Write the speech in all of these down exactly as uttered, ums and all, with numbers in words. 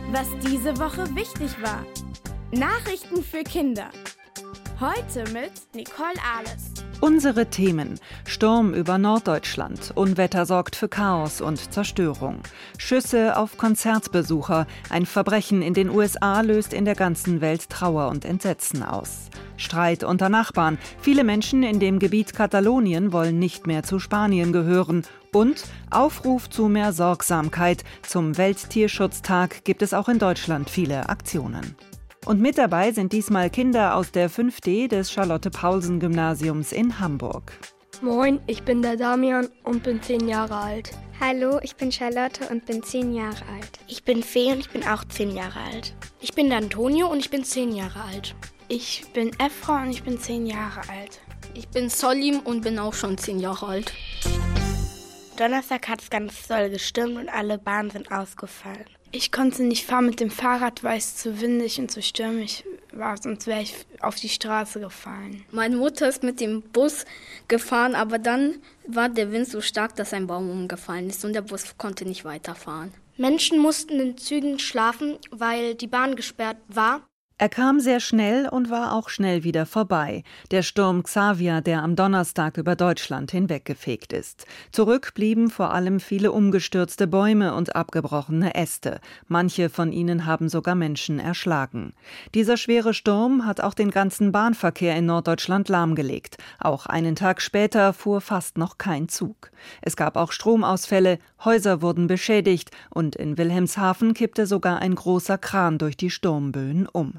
Was diese Woche wichtig war. Nachrichten für Kinder. Heute mit Nicole Ahles. Unsere Themen: Sturm über Norddeutschland, Unwetter sorgt für Chaos und Zerstörung. Schüsse auf Konzertbesucher, ein Verbrechen in den U S A löst in der ganzen Welt Trauer und Entsetzen aus. Streit unter Nachbarn, viele Menschen in dem Gebiet Katalonien wollen nicht mehr zu Spanien gehören. Und Aufruf zu mehr Sorgsamkeit, zum Welttierschutztag gibt es auch in Deutschland viele Aktionen. Und mit dabei sind diesmal Kinder aus der fünf D des Charlotte-Paulsen-Gymnasiums in Hamburg. Moin, ich bin der Damian und bin zehn Jahre alt. Hallo, ich bin Charlotte und bin zehn Jahre alt. Ich bin Fee und ich bin auch zehn Jahre alt. Ich bin der Antonio und ich bin zehn Jahre alt. Ich bin Efra und ich bin zehn Jahre alt. Ich bin Solim und bin auch schon zehn Jahre alt. Donnerstag hat es ganz doll gestürmt und alle Bahnen sind ausgefallen. Ich konnte nicht fahren mit dem Fahrrad, weil es zu windig und zu stürmig war, sonst wäre ich auf die Straße gefallen. Meine Mutter ist mit dem Bus gefahren, aber dann war der Wind so stark, dass ein Baum umgefallen ist und der Bus konnte nicht weiterfahren. Menschen mussten in Zügen schlafen, weil die Bahn gesperrt war. Er kam sehr schnell und war auch schnell wieder vorbei. Der Sturm Xavier, der am Donnerstag über Deutschland hinweggefegt ist. Zurück blieben vor allem viele umgestürzte Bäume und abgebrochene Äste. Manche von ihnen haben sogar Menschen erschlagen. Dieser schwere Sturm hat auch den ganzen Bahnverkehr in Norddeutschland lahmgelegt. Auch einen Tag später fuhr fast noch kein Zug. Es gab auch Stromausfälle, Häuser wurden beschädigt und in Wilhelmshaven kippte sogar ein großer Kran durch die Sturmböen um.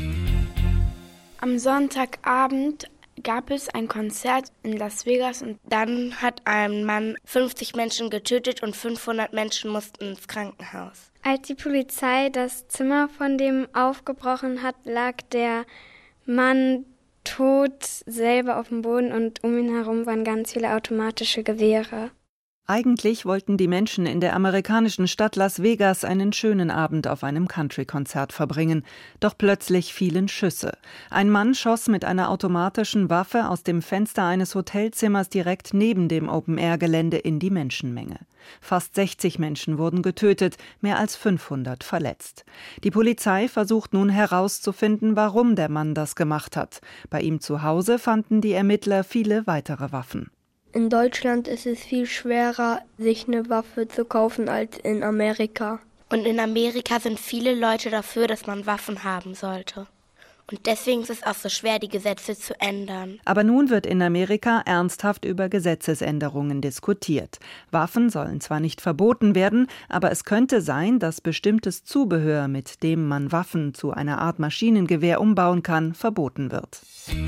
Am Sonntagabend gab es ein Konzert in Las Vegas und dann hat ein Mann fünfzig Menschen getötet und fünfhundert Menschen mussten ins Krankenhaus. Als die Polizei das Zimmer von dem aufgebrochen hat, lag der Mann tot selber auf dem Boden und um ihn herum waren ganz viele automatische Gewehre. Eigentlich wollten die Menschen in der amerikanischen Stadt Las Vegas einen schönen Abend auf einem Country-Konzert verbringen. Doch plötzlich fielen Schüsse. Ein Mann schoss mit einer automatischen Waffe aus dem Fenster eines Hotelzimmers direkt neben dem Open-Air-Gelände in die Menschenmenge. Fast sechzig Menschen wurden getötet, mehr als fünfhundert verletzt. Die Polizei versucht nun herauszufinden, warum der Mann das gemacht hat. Bei ihm zu Hause fanden die Ermittler viele weitere Waffen. In Deutschland ist es viel schwerer, sich eine Waffe zu kaufen als in Amerika. Und in Amerika sind viele Leute dafür, dass man Waffen haben sollte. Und deswegen ist es auch so schwer, die Gesetze zu ändern. Aber nun wird in Amerika ernsthaft über Gesetzesänderungen diskutiert. Waffen sollen zwar nicht verboten werden, aber es könnte sein, dass bestimmtes Zubehör, mit dem man Waffen zu einer Art Maschinengewehr umbauen kann, verboten wird.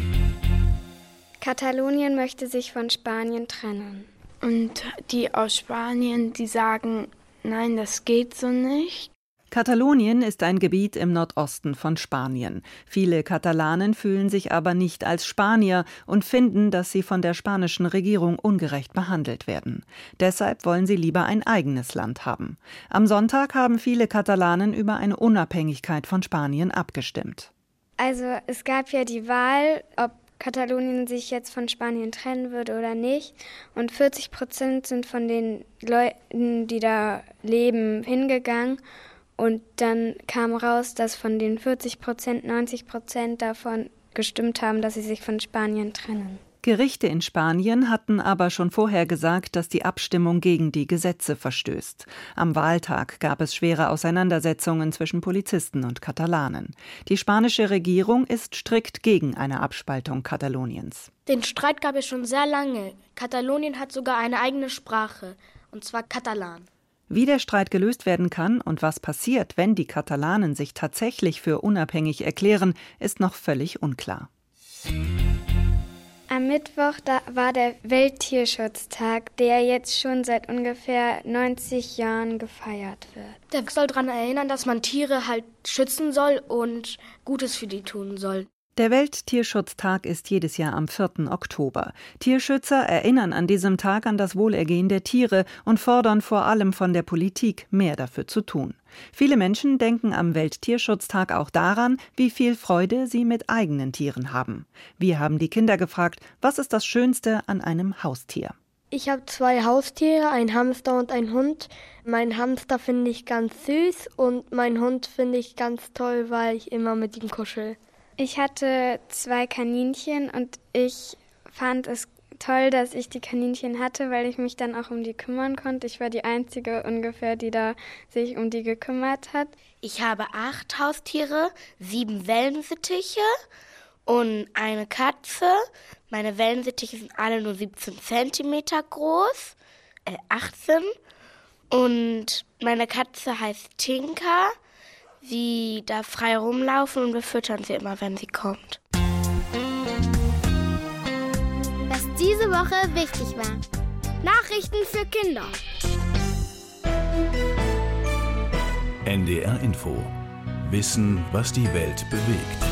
Katalonien möchte sich von Spanien trennen. Und die aus Spanien, die sagen, nein, das geht so nicht. Katalonien ist ein Gebiet im Nordosten von Spanien. Viele Katalanen fühlen sich aber nicht als Spanier und finden, dass sie von der spanischen Regierung ungerecht behandelt werden. Deshalb wollen sie lieber ein eigenes Land haben. Am Sonntag haben viele Katalanen über eine Unabhängigkeit von Spanien abgestimmt. Also es gab ja die Wahl, ob Katalonien sich jetzt von Spanien trennen würde oder nicht. Und vierzig Prozent sind von den Leuten, die da leben, hingegangen. Und dann kam raus, dass von den vierzig Prozent neunzig Prozent davon gestimmt haben, dass sie sich von Spanien trennen. Gerichte in Spanien hatten aber schon vorher gesagt, dass die Abstimmung gegen die Gesetze verstößt. Am Wahltag gab es schwere Auseinandersetzungen zwischen Polizisten und Katalanen. Die spanische Regierung ist strikt gegen eine Abspaltung Kataloniens. Den Streit gab es schon sehr lange. Katalonien hat sogar eine eigene Sprache, und zwar Katalan. Wie der Streit gelöst werden kann und was passiert, wenn die Katalanen sich tatsächlich für unabhängig erklären, ist noch völlig unklar. Am Mittwoch da war der Welttierschutztag, der jetzt schon seit ungefähr neunzig Jahren gefeiert wird. Der soll daran erinnern, dass man Tiere halt schützen soll und Gutes für die tun soll. Der Welttierschutztag ist jedes Jahr am vierten Oktober. Tierschützer erinnern an diesem Tag an das Wohlergehen der Tiere und fordern vor allem von der Politik, mehr dafür zu tun. Viele Menschen denken am Welttierschutztag auch daran, wie viel Freude sie mit eigenen Tieren haben. Wir haben die Kinder gefragt, was ist das Schönste an einem Haustier? Ich habe zwei Haustiere, einen Hamster und einen Hund. Mein Hamster finde ich ganz süß und meinen Hund finde ich ganz toll, weil ich immer mit ihm kuschel. Ich hatte zwei Kaninchen und ich fand es toll, dass ich die Kaninchen hatte, weil ich mich dann auch um die kümmern konnte. Ich war die Einzige ungefähr, die da sich um die gekümmert hat. Ich habe acht Haustiere, sieben Wellensittiche und eine Katze. Meine Wellensittiche sind alle nur siebzehn Zentimeter groß, äh achtzehn. Und meine Katze heißt Tinka. Sie darf frei rumlaufen und wir füttern sie immer, wenn sie kommt. Was diese Woche wichtig war. Nachrichten für Kinder. N D R Info. Wissen, was die Welt bewegt.